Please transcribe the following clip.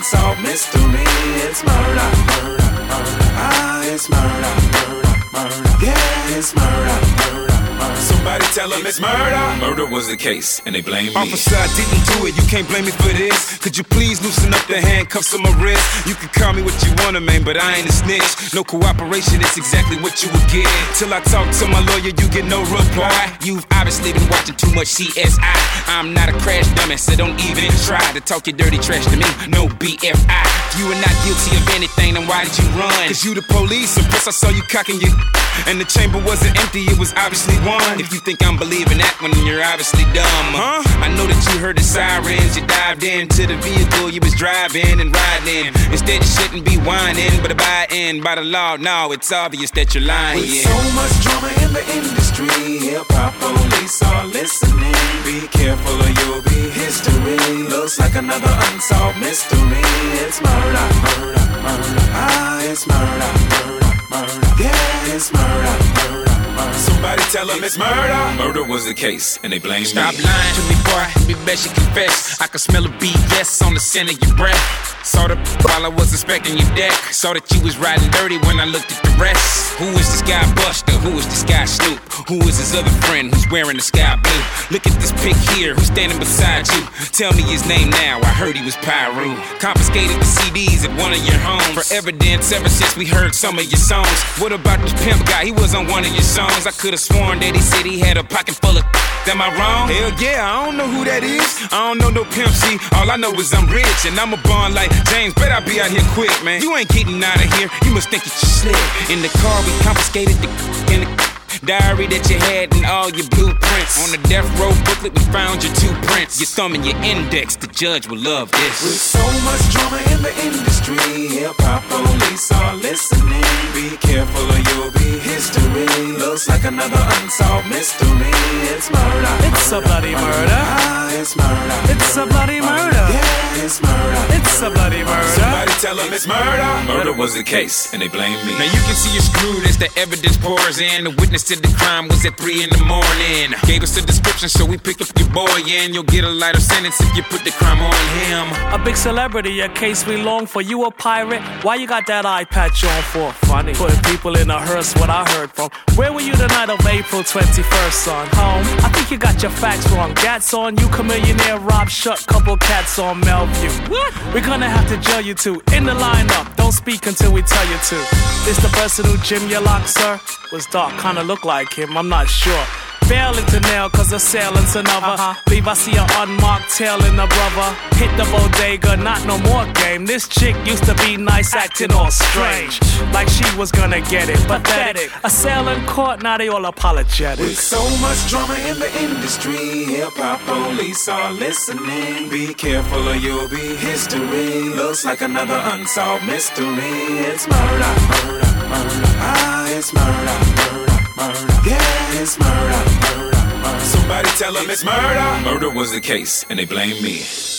unsolved mystery. It's murder, murder, murder. Ah, it's murder, murder, murder. Yeah, it's murder, murder, murder. Somebody tell them it's murder. Murder was the case, and they blame me. Officer, I didn't do it, you can't blame me for this. Could you please loosen up the handcuffs on my wrist? You can call me what you wanna, man, but I ain't a snitch. No cooperation, it's exactly what you would get. Till I talk to my lawyer, you get no reply. You've obviously been watching too much CSI. I'm not a crash dummy, so don't even try to talk your dirty trash to me. No BFI. If you were not guilty of anything, then why did you run? Cause you the police, and plus I saw you cocking your and the chamber wasn't empty, it was obviously one. If you think I'm believing that one, then you're obviously dumb. I know that you heard the sirens, you dived into the vehicle you was driving and riding. Instead you shouldn't be whining, but abiding by the law. No, it's obvious that you're lying. With so much drama in the industry, hip-hop police are listening. Be careful or you'll be history. Looks like another unsolved mystery. It's murder, murder, murder. Ah, it's murder, murder, murder. Yeah, it's murder, murder, murder. Somebody tell them it's murder. Murder was the case, and they blame me. Stop lying to me, boy. Be best you confess. I can smell a BS on the scent of your breath. Saw the while I was inspecting your deck. Saw that you was riding dirty when I looked at the rest. Who is this guy Buster? Who is this guy Snoop? Who is his other friend who's wearing the sky blue? Look at this pic here, who's standing beside you? Tell me his name now, I heard he was Pyru. Confiscated the CDs at one of your homes for evidence ever since we heard some of your songs. What about this pimp guy? He was on one of your songs. I could've sworn that he said he had a pocket full of am I wrong? Hell yeah, I don't know who that is. I don't know no Pimp C. All I know is I'm rich and I'm a born like James. Bet I be out here quick, man. You ain't getting out of here. You must think that you slick. In the car we confiscated the in the diary that you had and all your blueprints. On the death row booklet we found your two prints. Your thumb and your index. The judge will love this. With so much drama in the industry, hip-hop police are listening. Be careful or you'll be history. Looks like another unsolved mystery. It's murder. It's a bloody murder. Ah, it's murder. It's a bloody murder. Yeah, it's murder. It's a bloody murder. Somebody tell them it's murder. Murder was the case, and they blame me. Now you can see you're screwed as the evidence pours in. The witness to the crime was at 3 in the morning. Gave us a description, so we pick up your boy and you'll get a lighter sentence if you put the crime on him. A big celebrity, a case we long for. You a pirate? Why you got that eye patch on for? Funny. Putting people in a hearse, what I heard from. Where were you the night of April 21st, son? Home? I think you got your facts wrong. Gats on you, Chamillionaire, Rob Shut, couple cats on Melview. What? We're gonna have to jail you two. In the lineup, don't speak until we tell you to. This the person who Jim your lock, sir? Was dark, kinda look like him, I'm not sure. Failing to nail cause assailant's another. Leave I see an unmarked tail in the brother. Hit the bodega, not no more game. This chick used to be nice, acting all strange. Like she was gonna get it, pathetic. Assailant caught, now they all apologetic. With so much drama in the industry, hip-hop police are listening. Be careful or you'll be history. Looks like another unsolved mystery. It's murder, murder, murder. Ah, it's murder, murder, murder. Yeah, it's murder, murder, murder. Somebody tell them it's murder. Murder was the case, and they blame me.